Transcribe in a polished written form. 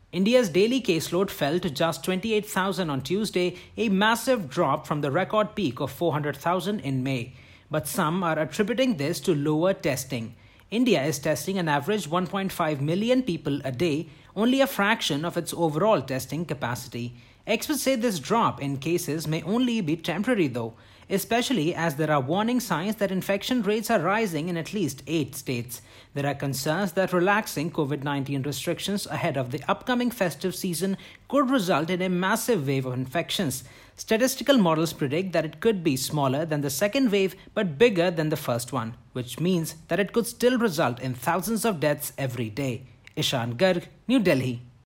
India's daily caseload fell to just 28,000 on Tuesday, a massive drop from the record peak of 400,000 in May. But some are attributing this to lower testing. India is testing an average 1.5 million people a day, only a fraction of its overall testing capacity. Experts say this drop in cases may only be temporary though, especially as there are warning signs that infection rates are rising in at least 8 states. There are concerns that relaxing COVID-19 restrictions ahead of the upcoming festive season could result in a massive wave of infections. Statistical models predict that it could be smaller than the second wave but bigger than the first one, which means that it could still result in thousands of deaths every day. Ishan Garg, New Delhi.